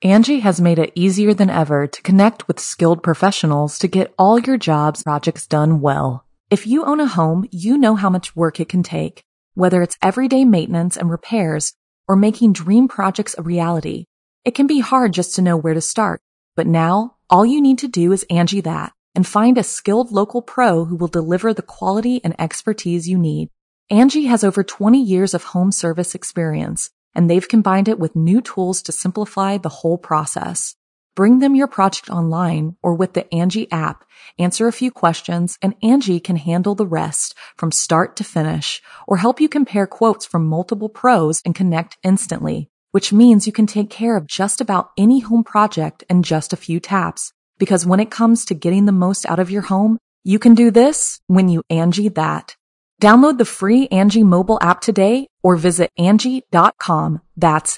Angie has made it easier than ever to connect with skilled professionals to get all your jobs projects done well. If you own a home, you know how much work it can take, whether it's everyday maintenance and repairs or making dream projects a reality. It can be hard just to know where to start, but now all you need to do is Angie that and find a skilled local pro who will deliver the quality and expertise you need. Angie has over 20 years of home service experience, and they've combined it with new tools to simplify the whole process. Bring them your project online or with the Angie app, answer a few questions, and Angie can handle the rest from start to finish or help you compare quotes from multiple pros and connect instantly, which means you can take care of just about any home project in just a few taps. Because when it comes to getting the most out of your home, you can do this when you Angie that. Download the free Angie mobile app today or visit Angie.com. That's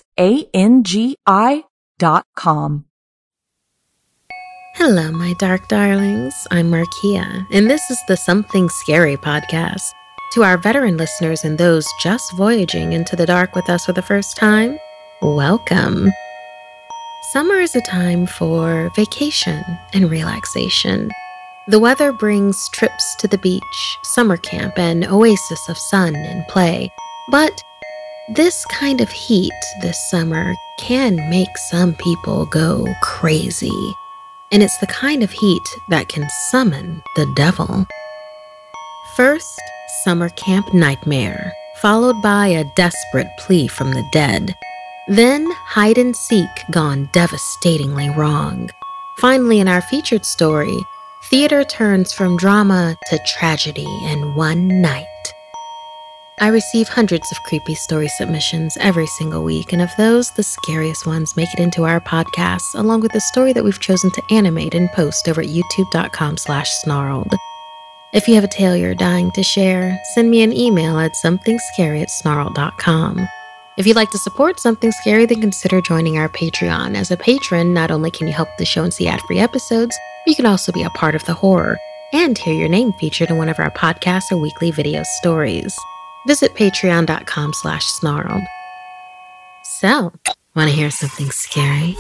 ANGI.com. Hello, my dark darlings. I'm Markia, and this is the Something Scary podcast. To our veteran listeners and those just voyaging into the dark with us for the first time, welcome. Summer is a time for vacation and relaxation. The weather brings trips to the beach, summer camp, and oasis of sun and play. But this kind of heat this summer can make some people go crazy. And it's the kind of heat that can summon the devil. First, summer camp nightmare, followed by a desperate plea from the dead. Then, hide and seek gone devastatingly wrong. Finally, in our featured story, theater turns from drama to tragedy in one night. I receive hundreds of creepy story submissions every single week, and of those, the scariest ones make it into our podcast, along with the story that we've chosen to animate and post over at youtube.com/snarled. If you have a tale you're dying to share, send me an email at somethingscary@snarled.com. If you'd like to support Something Scary, then consider joining our Patreon. As a patron, not only can you help the show and see ad-free episodes, but you can also be a part of the horror and hear your name featured in one of our podcasts or weekly video stories. Visit patreon.com/snarled. So, want to hear something scary?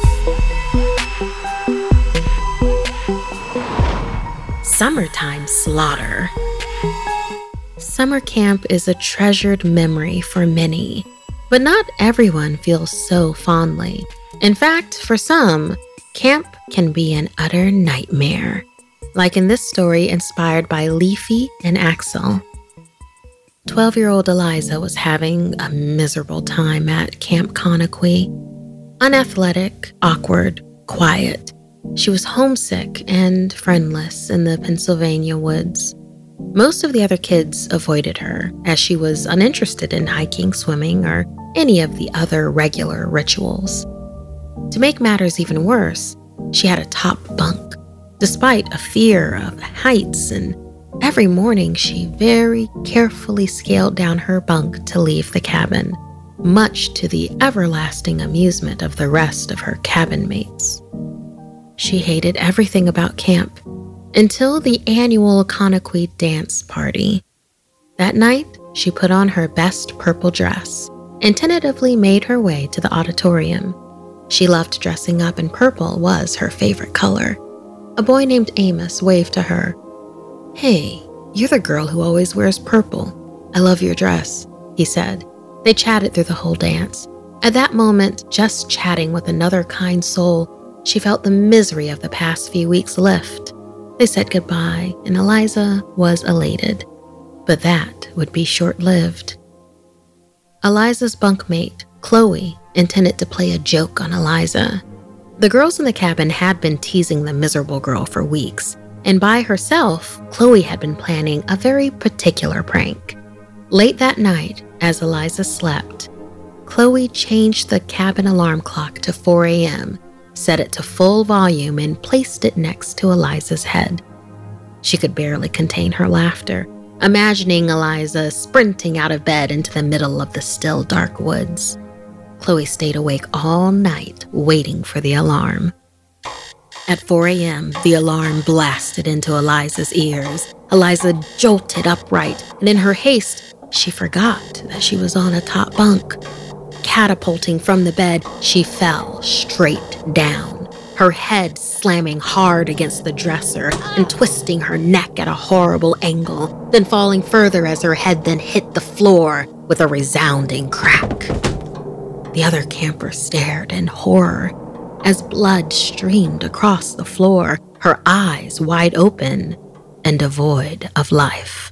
Summertime slaughter. Summer camp is a treasured memory for many. But not everyone feels so fondly. In fact, for some, camp can be an utter nightmare. Like in this story inspired by Leafy and Axel. 12-year-old Eliza was having a miserable time at Camp Conakry. Unathletic, awkward, quiet. She was homesick and friendless in the Pennsylvania woods. Most of the other kids avoided her, as she was uninterested in hiking, swimming, or any of the other regular rituals. To make matters even worse, she had a top bunk, despite a fear of heights, and every morning she very carefully scaled down her bunk to leave the cabin, much to the everlasting amusement of the rest of her cabin mates. She hated everything about camp, until the annual Conakry dance party. That night, she put on her best purple dress and tentatively made her way to the auditorium. She loved dressing up, and purple was her favorite color. A boy named Amos waved to her. "Hey, you're the girl who always wears purple. I love your dress," he said. They chatted through the whole dance. At that moment, just chatting with another kind soul, she felt the misery of the past few weeks lift. They said goodbye, and Eliza was elated. But that would be short-lived. Eliza's bunkmate, Chloe, intended to play a joke on Eliza. The girls in the cabin had been teasing the miserable girl for weeks, and by herself, Chloe had been planning a very particular prank. Late that night, as Eliza slept, Chloe changed the cabin alarm clock to 4 a.m., set it to full volume, and placed it next to Eliza's head. She could barely contain her laughter, imagining Eliza sprinting out of bed into the middle of the still dark woods. Chloe stayed awake all night, waiting for the alarm. At 4 a.m., the alarm blasted into Eliza's ears. Eliza jolted upright, and in her haste, she forgot that she was on a top bunk. catapulting from the bed, she fell straight down, her head slamming hard against the dresser and twisting her neck at a horrible angle, then falling further as her head then hit the floor with a resounding crack. The other camper stared in horror as blood streamed across the floor, her eyes wide open and devoid of life.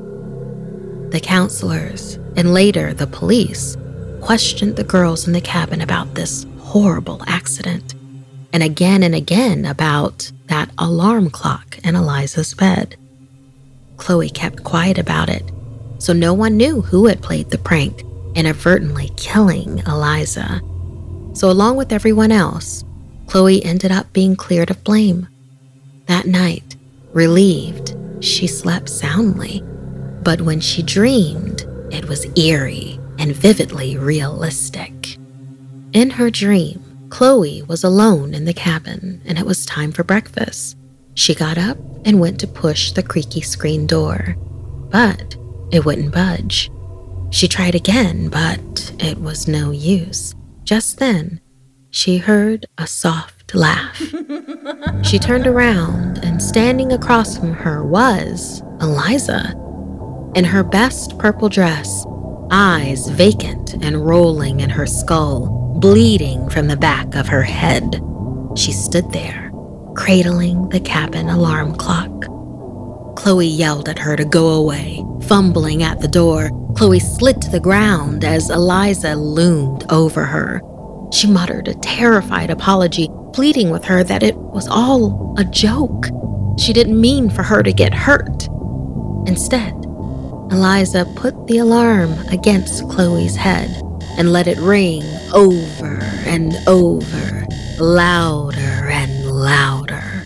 The counselors, and later the police, questioned the girls in the cabin about this horrible accident, and again about that alarm clock in Eliza's bed. Chloe kept quiet about it, so no one knew who had played the prank, inadvertently killing Eliza. So along with everyone else, Chloe ended up being cleared of blame. That night, relieved, she slept soundly. But when she dreamed, it was eerie and vividly realistic. In her dream, Chloe was alone in the cabin and it was time for breakfast. She got up and went to push the creaky screen door, but it wouldn't budge. She tried again, but it was no use. Just then, she heard a soft laugh. She turned around and standing across from her was Eliza. In her best purple dress, eyes vacant and rolling in her skull, bleeding from the back of her head. She stood there, cradling the cabin alarm clock. Chloe yelled at her to go away. Fumbling at the door, Chloe slid to the ground as Eliza loomed over her. She muttered a terrified apology, pleading with her that it was all a joke. She didn't mean for her to get hurt. Instead, Eliza put the alarm against Chloe's head and let it ring over and over, louder and louder.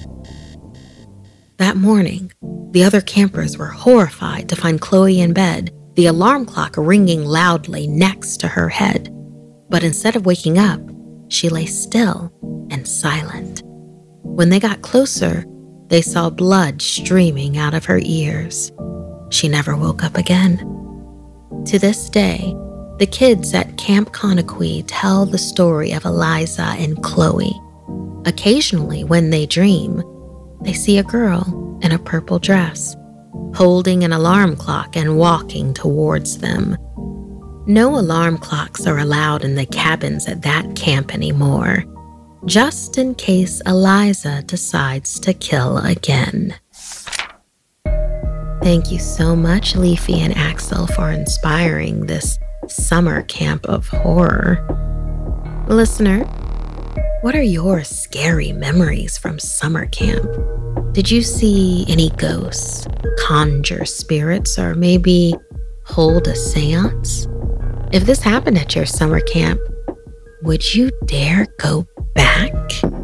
That morning, the other campers were horrified to find Chloe in bed, the alarm clock ringing loudly next to her head. But instead of waking up, she lay still and silent. When they got closer, they saw blood streaming out of her ears. She never woke up again. To this day, the kids at Camp Conaquee tell the story of Eliza and Chloe. Occasionally, when they dream, they see a girl in a purple dress, holding an alarm clock and walking towards them. No alarm clocks are allowed in the cabins at that camp anymore, just in case Eliza decides to kill again. Thank you so much, Leafy and Axel, for inspiring this summer camp of horror. Listener, what are your scary memories from summer camp? Did you see any ghosts, conjure spirits, or maybe hold a seance? If this happened at your summer camp, would you dare go back?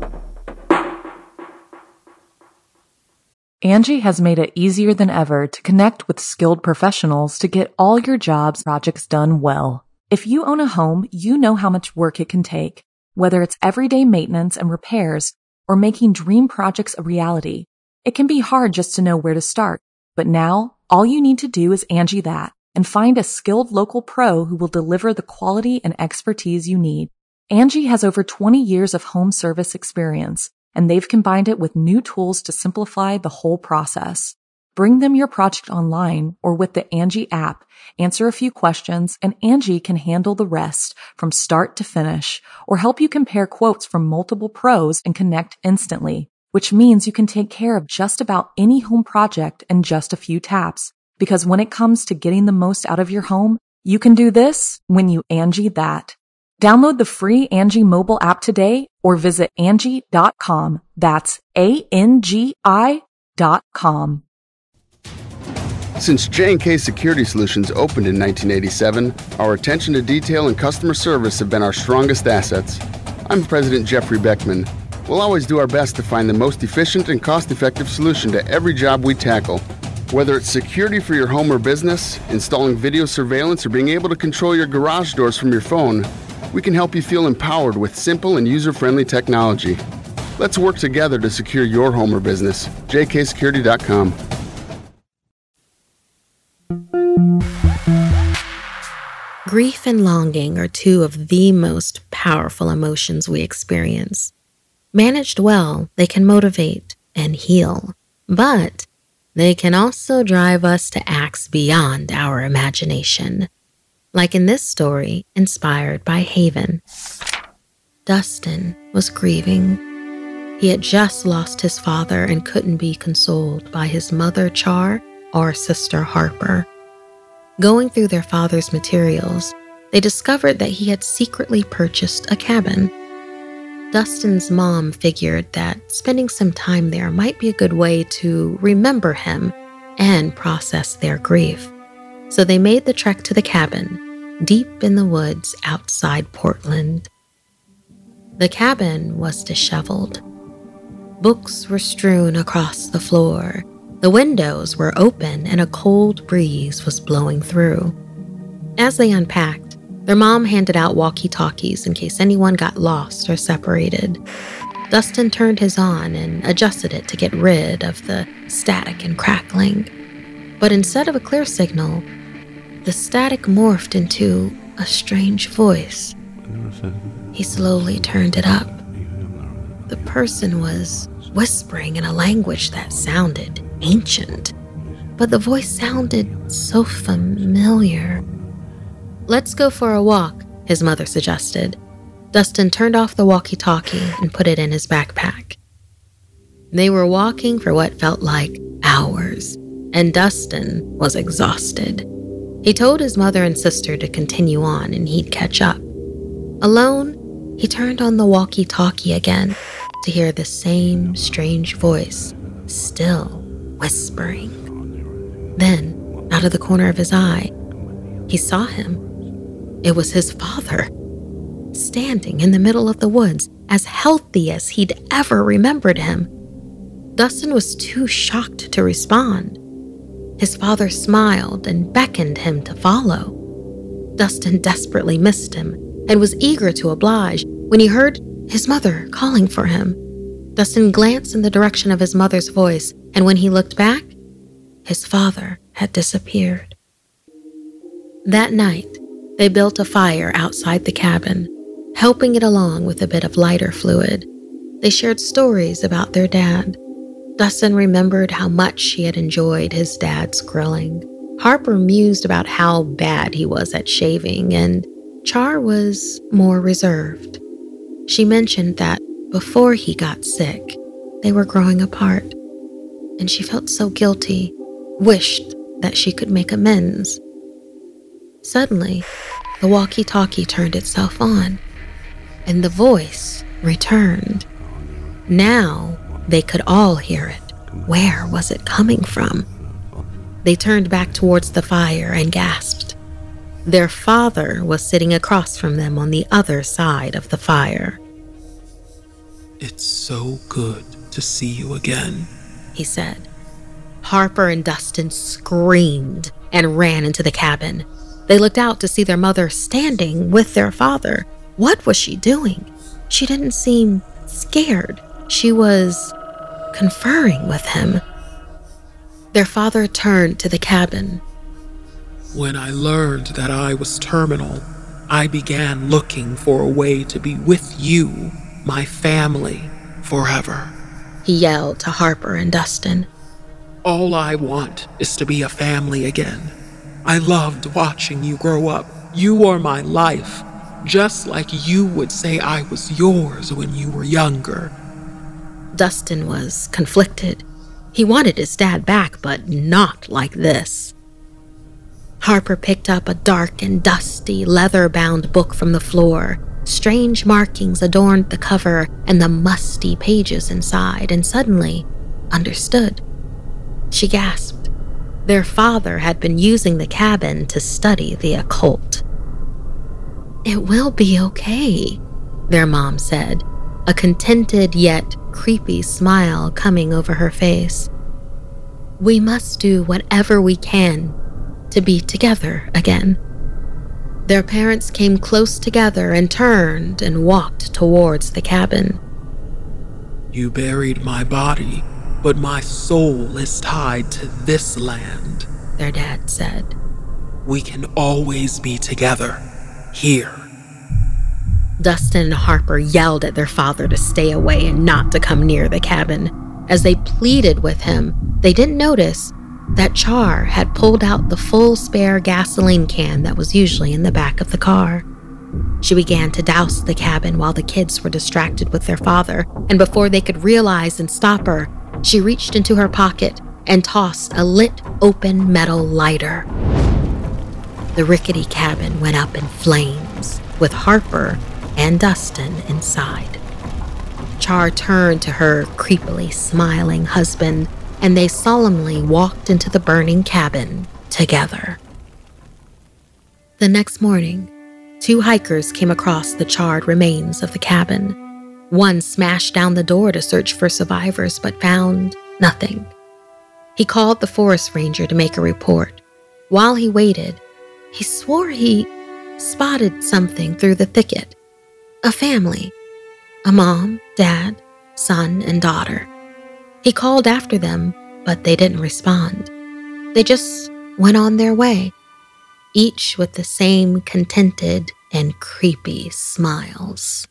Angie has made it easier than ever to connect with skilled professionals to get all your jobs projects done well. If you own a home, you know how much work it can take, whether it's everyday maintenance and repairs or making dream projects a reality. It can be hard just to know where to start, but now all you need to do is Angie that and find a skilled local pro who will deliver the quality and expertise you need. Angie has over 20 years of home service experience, and they've combined it with new tools to simplify the whole process. Bring them your project online or with the Angie app, answer a few questions, and Angie can handle the rest from start to finish or help you compare quotes from multiple pros and connect instantly, which means you can take care of just about any home project in just a few taps. Because when it comes to getting the most out of your home, you can do this when you Angie that. Download the free Angie mobile app today or visit Angie.com. That's ANGI.com. Since J&K Security Solutions opened in 1987, our attention to detail and customer service have been our strongest assets. I'm President Jeffrey Beckman. We'll always do our best to find the most efficient and cost-effective solution to every job we tackle. Whether it's security for your home or business, installing video surveillance, or being able to control your garage doors from your phone, we can help you feel empowered with simple and user-friendly technology. Let's work together to secure your home or business. jksecurity.com. Grief and longing are two of the most powerful emotions we experience. Managed well, they can motivate and heal, but they can also drive us to acts beyond our imagination. Like in this story, inspired by Haven. Dustin was grieving. He had just lost his father and couldn't be consoled by his mother, Char, or sister, Harper. Going through their father's materials, they discovered that he had secretly purchased a cabin. Dustin's mom figured that spending some time there might be a good way to remember him and process their grief. So they made the trek to the cabin, deep in the woods outside Portland. The cabin was disheveled. Books were strewn across the floor. The windows were open and a cold breeze was blowing through. As they unpacked, their mom handed out walkie-talkies in case anyone got lost or separated. Dustin turned his on and adjusted it to get rid of the static and crackling. But instead of a clear signal, the static morphed into a strange voice. He slowly turned it up. The person was whispering in a language that sounded ancient, but the voice sounded so familiar. "Let's go for a walk," his mother suggested. Dustin turned off the walkie-talkie and put it in his backpack. They were walking for what felt like hours, and Dustin was exhausted. He told his mother and sister to continue on and he'd catch up. Alone, he turned on the walkie-talkie again to hear the same strange voice, still whispering. Then, out of the corner of his eye, he saw him. It was his father, standing in the middle of the woods, as healthy as he'd ever remembered him. Dustin was too shocked to respond. His father smiled and beckoned him to follow. Dustin desperately missed him and was eager to oblige when he heard his mother calling for him. Dustin glanced in the direction of his mother's voice, and when he looked back, his father had disappeared. That night, they built a fire outside the cabin, helping it along with a bit of lighter fluid. They shared stories about their dad. Dustin remembered how much he had enjoyed his dad's grilling. Harper mused about how bad he was at shaving, and Char was more reserved. She mentioned that before he got sick, they were growing apart, and she felt so guilty, wished that she could make amends. Suddenly, the walkie-talkie turned itself on, and the voice returned. Now they could all hear it. Where was it coming from? They turned back towards the fire and gasped. Their father was sitting across from them on the other side of the fire. "It's so good to see you again," he said. Harper and Dustin screamed and ran into the cabin. They looked out to see their mother standing with their father. What was she doing? She didn't seem scared. She was conferring with him. Their father turned to the cabin. "When I learned that I was terminal, I began looking for a way to be with you, my family, forever," he yelled to Harper and Dustin. "All I want is to be a family again. I loved watching you grow up. You are my life, just like you would say I was yours when you were younger." Dustin was conflicted. He wanted his dad back, but not like this. Harper picked up a dark and dusty, leather-bound book from the floor. Strange markings adorned the cover and the musty pages inside, and suddenly understood. She gasped. Their father had been using the cabin to study the occult. "It will be okay," their mom said, a contented yet creepy smile coming over her face. "We must do whatever we can to be together again." Their parents came close together and turned and walked towards the cabin. "You buried my body, but my soul is tied to this land," their dad said. We can always be together. Here. Dustin and Harper yelled at their father to stay away and not to come near the cabin. As they pleaded with him, they didn't notice that Char had pulled out the full spare gasoline can that was usually in the back of the car. She began to douse the cabin while the kids were distracted with their father, and before they could realize and stop her, she reached into her pocket and tossed a lit, open metal lighter. The rickety cabin went up in flames, with Harper and Dustin inside. Char turned to her creepily smiling husband, and they solemnly walked into the burning cabin together. The next morning, 2 hikers came across the charred remains of the cabin. One smashed down the door to search for survivors, but found nothing. He called the forest ranger to make a report. While he waited, he swore he spotted something through the thicket. A family. A mom, dad, son, and daughter. He called after them, but they didn't respond. They just went on their way, each with the same contented and creepy smiles.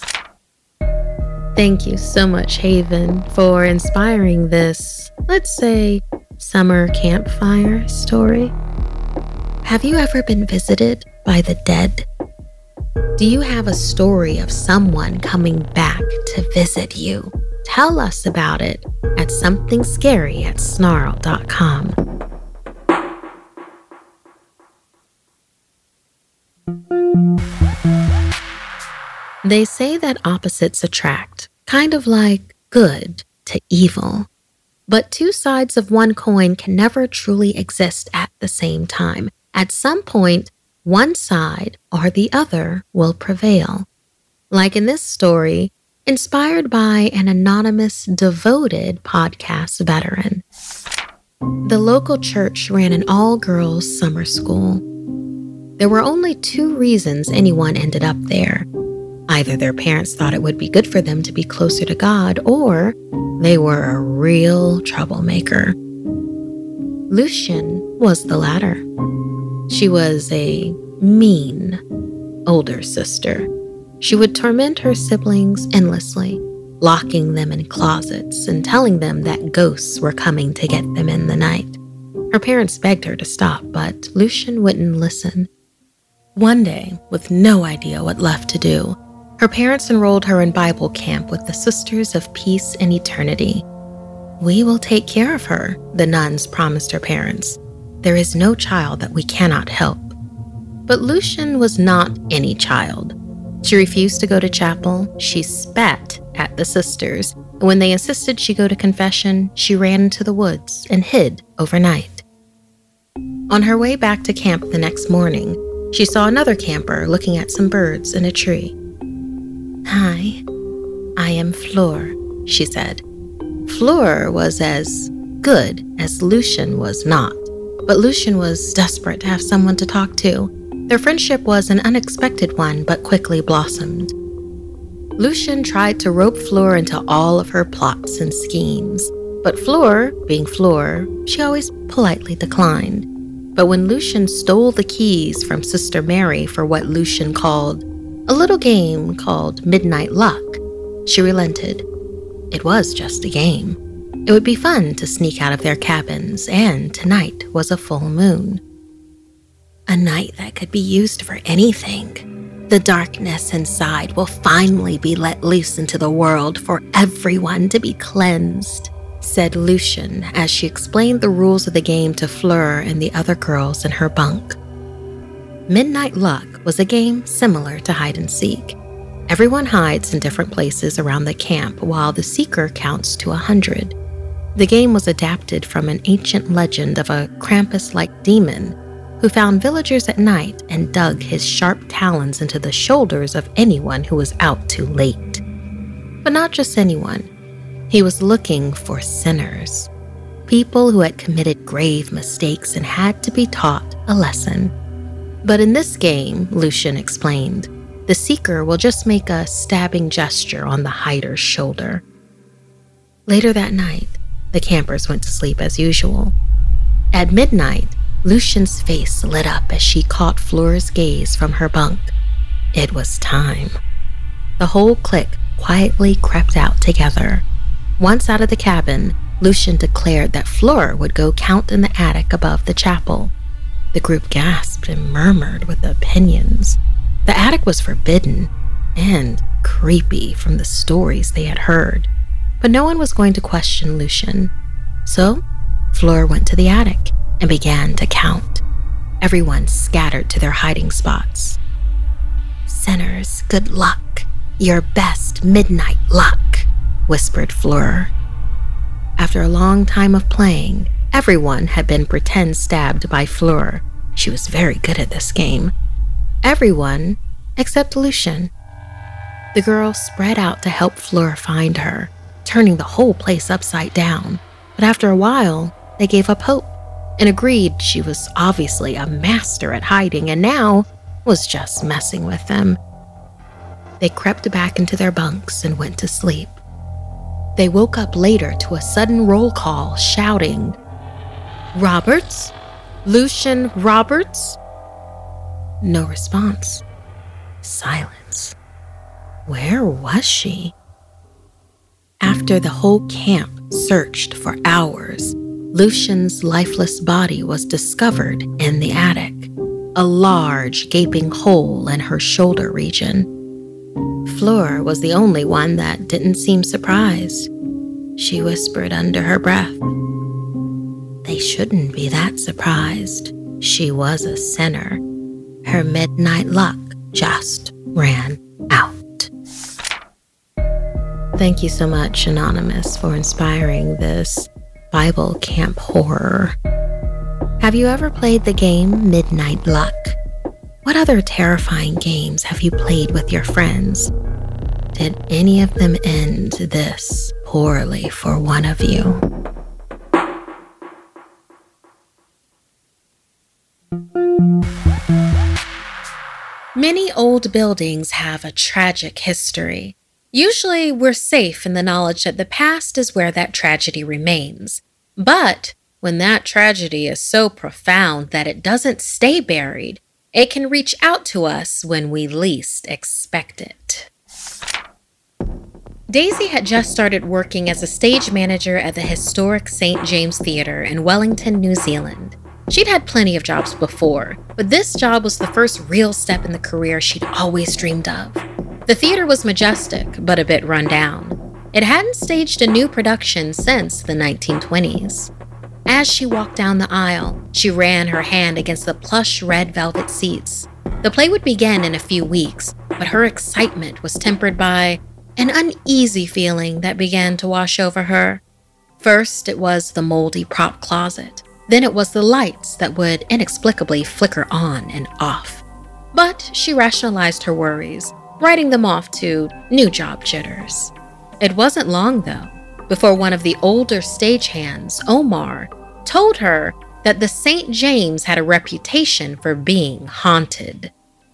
Thank you so much, Haven, for inspiring this, let's say, summer campfire story. Have you ever been visited by the dead? Do you have a story of someone coming back to visit you? Tell us about it at somethingscary@snarl.com. They say that opposites attract, kind of like good to evil. But 2 sides of one coin can never truly exist at the same time. At some point, one side or the other will prevail. Like in this story, inspired by an anonymous, devoted podcast veteran. The local church ran an all-girls summer school. There were only 2 reasons anyone ended up there. Either their parents thought it would be good for them to be closer to God, or they were a real troublemaker. Lucien was the latter. She was a mean older sister. She would torment her siblings endlessly, locking them in closets and telling them that ghosts were coming to get them in the night. Her parents begged her to stop, but Lucien wouldn't listen. One day, with no idea what left to do, her parents enrolled her in Bible camp with the Sisters of Peace and Eternity. "We will take care of her," the nuns promised her parents. "There is no child that we cannot help." But Lucien was not any child. She refused to go to chapel, she spat at the sisters, and when they insisted she go to confession, she ran into the woods and hid overnight. On her way back to camp the next morning, she saw another camper looking at some birds in a tree. "Hi, I am Fleur," she said. Fleur was as good as Lucien was not, but Lucien was desperate to have someone to talk to. Their friendship was an unexpected one, but quickly blossomed. Lucien tried to rope Fleur into all of her plots and schemes, but Fleur, being Fleur, she always politely declined. But when Lucien stole the keys from Sister Mary for what Lucien called a little game called Midnight Luck, she relented. It was just a game. It would be fun to sneak out of their cabins, and tonight was a full moon. A night that could be used for anything. The darkness inside will finally be let loose into the world for everyone to be cleansed, said Lucien as she explained the rules of the game to Fleur and the other girls in her bunk. Midnight Luck was a game similar to hide and seek. Everyone hides in different places around the camp while the seeker counts to 100. The game was adapted from an ancient legend of a Krampus-like demon who found villagers at night and dug his sharp talons into the shoulders of anyone who was out too late. But not just anyone. He was looking for sinners, people who had committed grave mistakes and had to be taught a lesson. But in this game, Lucien explained, the seeker will just make a stabbing gesture on the hider's shoulder. Later that night, the campers went to sleep as usual. At midnight, Lucian's face lit up as she caught Fleur's gaze from her bunk. It was time. The whole clique quietly crept out together. Once out of the cabin, Lucian declared that Fleur would go count in the attic above the chapel. The group gasped and murmured with opinions. The attic was forbidden and creepy from the stories they had heard, but no one was going to question Lucian. So, Fleur went to the attic and began to count. Everyone scattered to their hiding spots. "Sinners, good luck. Your best midnight luck," whispered Fleur. After a long time of playing, everyone had been pretend stabbed by Fleur. She was very good at this game. Everyone except Lucian. The girl spread out to help Fleur find her, turning the whole place upside down. But after a while, they gave up hope and agreed she was obviously a master at hiding and now was just messing with them. They crept back into their bunks and went to sleep. They woke up later to a sudden roll call shouting, "Roberts? Lucian Roberts?" No response. Silence. Where was she? After the whole camp searched for hours, Lucian's lifeless body was discovered in the attic, a large gaping hole in her shoulder region. Fleur was the only one that didn't seem surprised. She whispered under her breath, "They shouldn't be that surprised. She was a sinner. Her midnight luck just ran out." Thank you so much, Anonymous, for inspiring this Bible camp horror. Have you ever played the game Midnight Luck? What other terrifying games have you played with your friends? Did any of them end this poorly for one of you? Many old buildings have a tragic history. Usually, we're safe in the knowledge that the past is where that tragedy remains. But when that tragedy is so profound that it doesn't stay buried, it can reach out to us when we least expect it. Daisy had just started working as a stage manager at the historic St. James Theatre in Wellington, New Zealand. She'd had plenty of jobs before, but this job was the first real step in the career she'd always dreamed of. The theater was majestic, but a bit run down. It hadn't staged a new production since the 1920s. As she walked down the aisle, she ran her hand against the plush red velvet seats. The play would begin in a few weeks, but her excitement was tempered by an uneasy feeling that began to wash over her. First, it was the moldy prop closet. Then it was the lights that would inexplicably flicker on and off. But she rationalized her worries, writing them off to new job jitters. It wasn't long, though, before one of the older stagehands, Omar, told her that the St. James had a reputation for being haunted.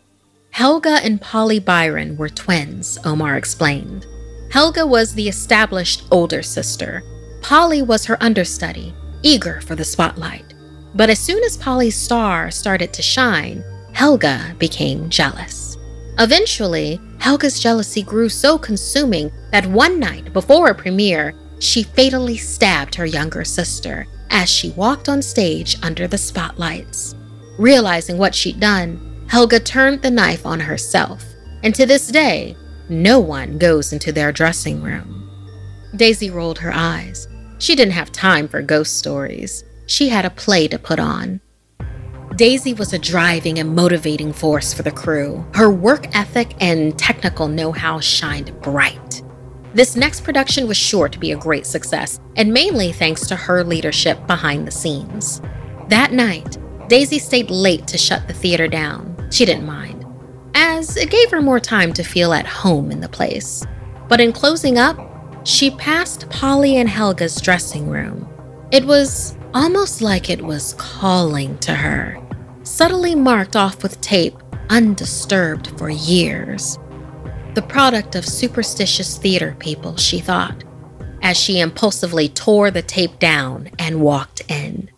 Helga and Polly Byron were twins, Omar explained. Helga was the established older sister. Polly was her understudy, eager for the spotlight. But as soon as Polly's star started to shine, Helga became jealous. Eventually, Helga's jealousy grew so consuming that one night before a premiere, she fatally stabbed her younger sister as she walked on stage under the spotlights. Realizing what she'd done, Helga turned the knife on herself, and to this day, no one goes into their dressing room. Daisy rolled her eyes. She didn't have time for ghost stories. She had a play to put on. Daisy was a driving and motivating force for the crew. Her work ethic and technical know-how shined bright. This next production was sure to be a great success, and mainly thanks to her leadership behind the scenes. That night, Daisy stayed late to shut the theater down. She didn't mind, as it gave her more time to feel at home in the place. But in closing up, she passed Polly and Helga's dressing room. It was almost like it was calling to her, subtly marked off with tape, undisturbed for years. The product of superstitious theater people, she thought, as she impulsively tore the tape down and walked in.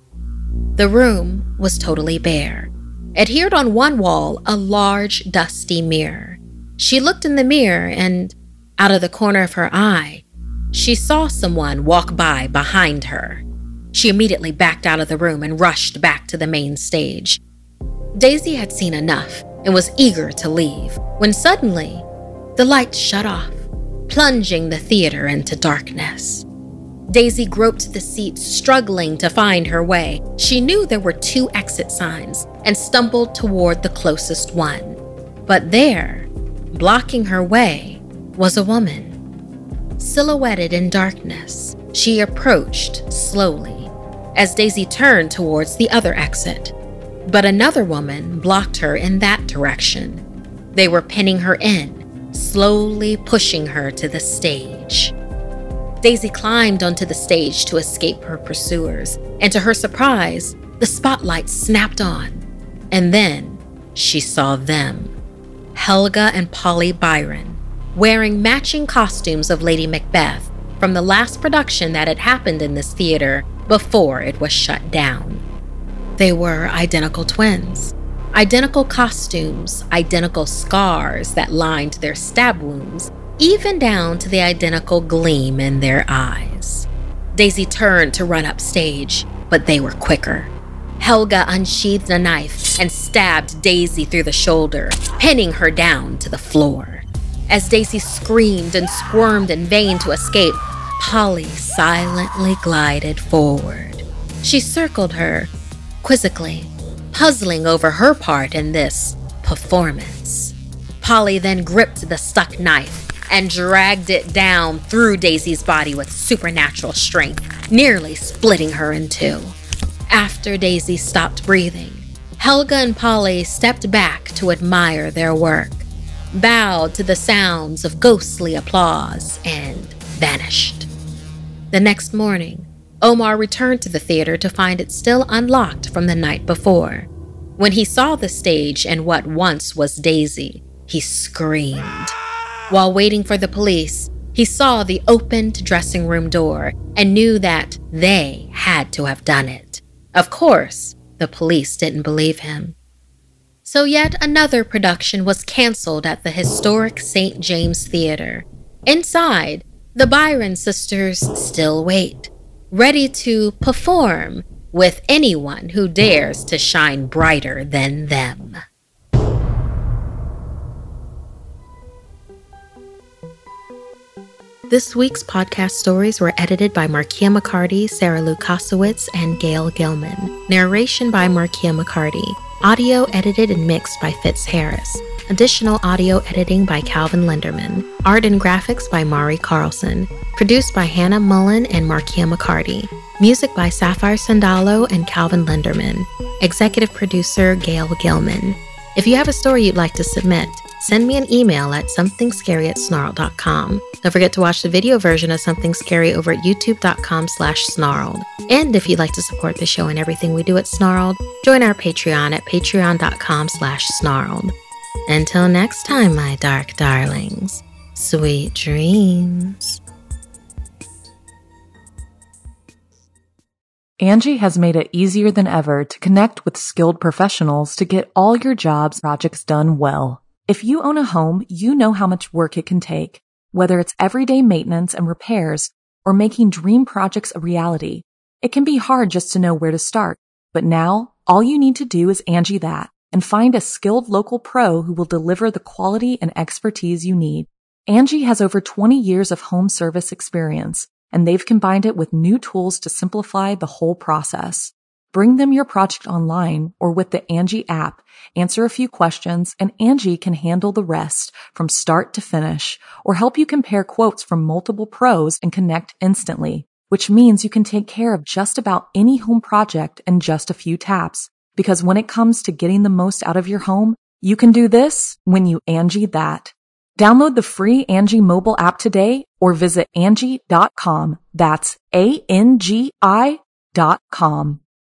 The room was totally bare. Adhered on one wall, a large, dusty mirror. She looked in the mirror and, out of the corner of her eye, she saw someone walk by behind her. She immediately backed out of the room and rushed back to the main stage. Daisy had seen enough and was eager to leave when suddenly the lights shut off, plunging the theater into darkness. Daisy groped the seats, struggling to find her way. She knew there were 2 exit signs and stumbled toward the closest one. But there, blocking her way, was a woman. Silhouetted in darkness, she approached slowly as Daisy turned towards the other exit. But another woman blocked her in that direction. They were pinning her in, slowly pushing her to the stage. Daisy climbed onto the stage to escape her pursuers, and to her surprise, the spotlight snapped on. And then she saw them, Helga and Polly Byron, wearing matching costumes of Lady Macbeth from the last production that had happened in this theater before it was shut down. They were identical twins, identical costumes, identical scars that lined their stab wounds, even down to the identical gleam in their eyes. Daisy turned to run upstage, but they were quicker. Helga unsheathed a knife and stabbed Daisy through the shoulder, pinning her down to the floor. As Daisy screamed and squirmed in vain to escape, Polly silently glided forward. She circled her, quizzically, puzzling over her part in this performance. Polly then gripped the stuck knife and dragged it down through Daisy's body with supernatural strength, nearly splitting her in 2. After Daisy stopped breathing, Helga and Polly stepped back to admire their work, bowed to the sounds of ghostly applause, and vanished. The next morning, Omar returned to the theater to find it still unlocked from the night before. When he saw the stage and what once was Daisy, he screamed. While waiting for the police, he saw the opened dressing room door and knew that they had to have done it. Of course, the police didn't believe him. So yet another production was canceled at the historic St. James Theater. Inside, the Byron sisters still wait, ready to perform with anyone who dares to shine brighter than them. This week's podcast stories were edited by Markia McCarty, Sarah Lou Kosowitz, and Gail Gilman. Narration by Markia McCarty. Audio edited and mixed by Fitz Harris. Additional audio editing by Calvin Linderman. Art and graphics by Mari Carlson. Produced by Hannah Mullen and Markia McCarty. Music by Sapphire Sandalo and Calvin Linderman. Executive producer Gail Gilman. If you have a story you'd like to submit, send me an email at somethingscary@snarled.com. Don't forget to watch the video version of Something Scary over at youtube.com/snarled. And if you'd like to support the show and everything we do at Snarled, join our Patreon at patreon.com/snarled. Until next time, my dark darlings, sweet dreams. Angie has made it easier than ever to connect with skilled professionals to get all your jobs projects done well. If you own a home, you know how much work it can take, whether it's everyday maintenance and repairs or making dream projects a reality. It can be hard just to know where to start, but now all you need to do is Angie that and find a skilled local pro who will deliver the quality and expertise you need. Angie has over 20 years of home service experience, and they've combined it with new tools to simplify the whole process. Bring them your project online or with the Angie app, answer a few questions, and Angie can handle the rest from start to finish or help you compare quotes from multiple pros and connect instantly, which means you can take care of just about any home project in just a few taps. Because when it comes to getting the most out of your home, you can do this when you Angie that. Download the free Angie mobile app today or visit Angie.com. That's ANGI.com.